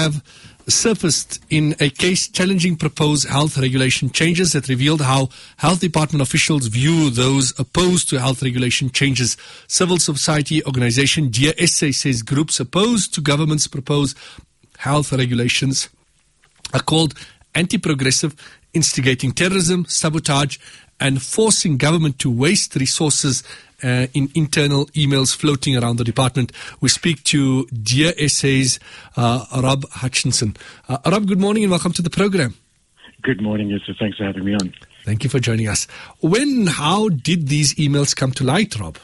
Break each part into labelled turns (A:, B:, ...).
A: have surfaced in a case challenging proposed health regulation changes that revealed how health department officials view those opposed to health regulation changes. Civil society organization Dear SA says groups opposed to government's proposed health regulations are called anti-progressive, instigating terrorism, sabotage, and forcing government to waste resources in internal emails floating around the department. We speak to Dear SA's Rob Hutchinson. Rob, good morning and welcome to the program.
B: Good morning, Yusuf. Thanks for having me on.
A: Thank you for joining us. How did these emails come to light, Rob?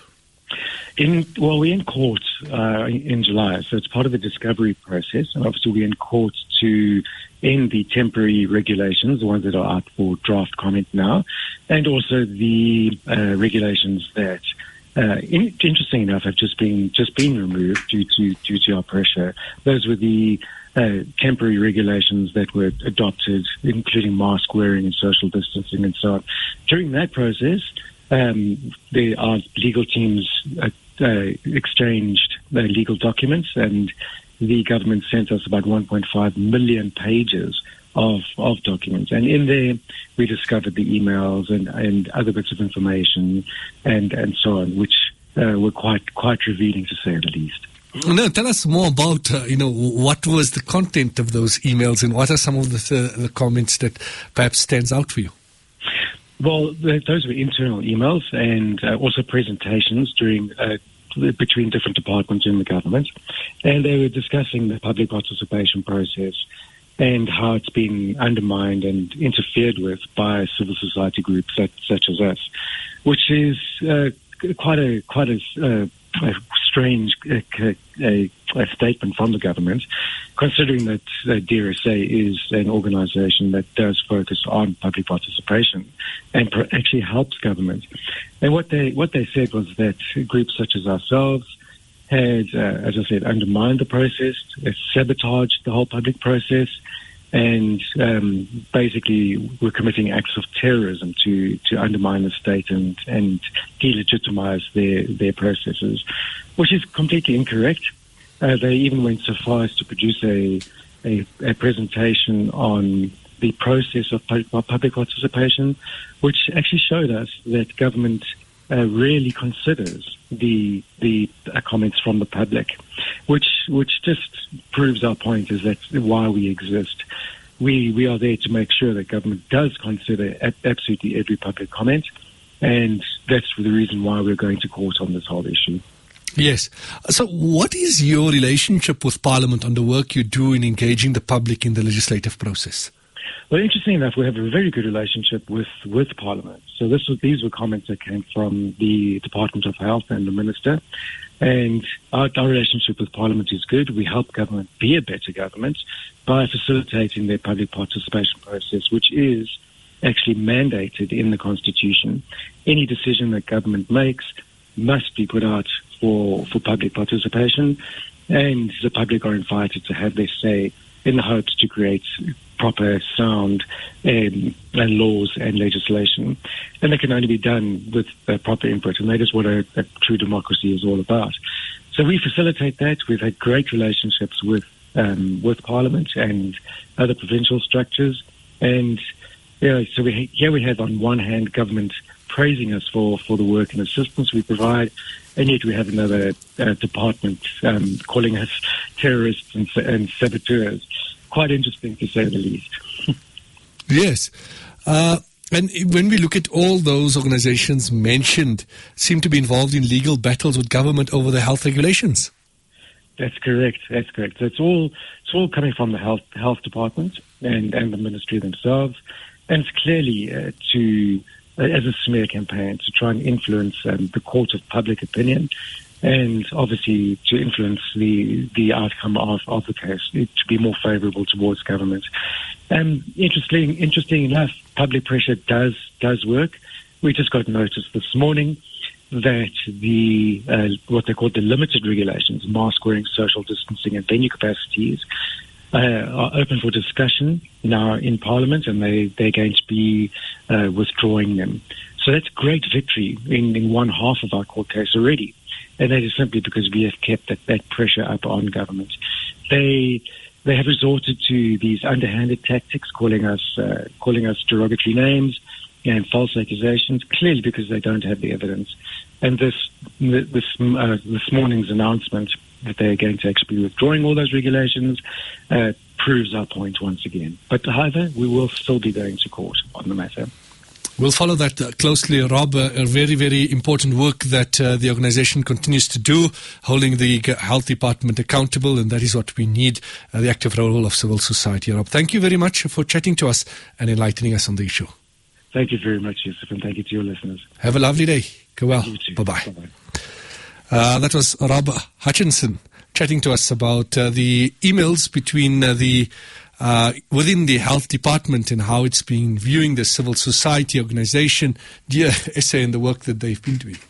B: We're in court in July, so it's part of the discovery process. And obviously we're in court to end the temporary regulations, the ones that are out for draft comment now, and also the regulations that, interesting enough, have just been removed due to our pressure. Those were the temporary regulations that were adopted, including mask wearing and social distancing and so on. During that process, our legal teams exchanged legal documents, and the government sent us about 1.5 million pages of documents. And in there, we discovered the emails and other bits of information and so on, which were quite revealing, to say the least.
A: No, tell us more about, what was the content of those emails and what are some of the comments that perhaps stands out for you?
B: Well, those were internal emails and also presentations between different departments in the government. And they were discussing the public participation process and how it's been undermined and interfered with by civil society groups such as us, which is quite a strange statement from the government, considering that Dear SA is an organisation that does focus on public participation and actually helps government. And what they said was that groups such as ourselves had, as I said, undermined the process, sabotaged the whole public process, and basically were committing acts of terrorism to undermine the state and delegitimize their processes, which is completely incorrect. They even went so far as to produce a presentation on the process of public participation, which actually showed us that government really considers the comments from the public, which just proves our point, is that why we exist. We are there to make sure that government does consider absolutely every public comment, and that's the reason why we're going to court on this whole issue.
A: Yes. So what is your relationship with Parliament on the work you do in engaging the public in the legislative process?
B: Well, interesting enough, we have a very good relationship with Parliament. So these were comments that came from the Department of Health and the Minister. And our relationship with Parliament is good. We help government be a better government by facilitating their public participation process, which is actually mandated in the Constitution. Any decision that government makes must be put out for public participation, and the public are invited to have their say in the hopes to create proper, sound laws and legislation. And that can only be done with proper input, and that is what a true democracy is all about. So we facilitate that. We've had great relationships with Parliament and other provincial structures. And so we have on one hand government praising us for the work and assistance we provide, and yet we have another department calling us terrorists and saboteurs. Quite interesting, to say the least.
A: Yes. And when we look at all those organizations mentioned, seem to be involved in legal battles with government over the health regulations.
B: That's correct. So it's all coming from the health department and the ministry themselves, and it's clearly as a smear campaign to try and influence the court of public opinion, and obviously to influence the outcome of the case to be more favourable towards government. Interesting enough, public pressure does work. We just got notice this morning that the what they call the limited regulations, mask wearing, social distancing, and venue capacities, are open for discussion now in Parliament, and they're going to be withdrawing them. So that's great victory in one half of our court case already. And that is simply because we have kept that pressure up on government. They They have resorted to these underhanded tactics, calling us derogatory names and false accusations, clearly because they don't have the evidence. And this morning's announcement that they're going to actually be withdrawing all those regulations proves our point once again. But however, we will still be going to court on the matter.
A: We'll follow that closely, Rob. A very, very important work that the organization continues to do, holding the health department accountable, and that is what we need, the active role of civil society. Rob, thank you very much for chatting to us and enlightening us on the issue.
B: Thank you very much, Yusuf, and thank you to your listeners.
A: Have a lovely day. Go well.
B: Bye-bye.
A: That was Rob Hutchinson chatting to us about the emails between within the health department and how it's been viewing the civil society organization, SA, and the work that they've been doing.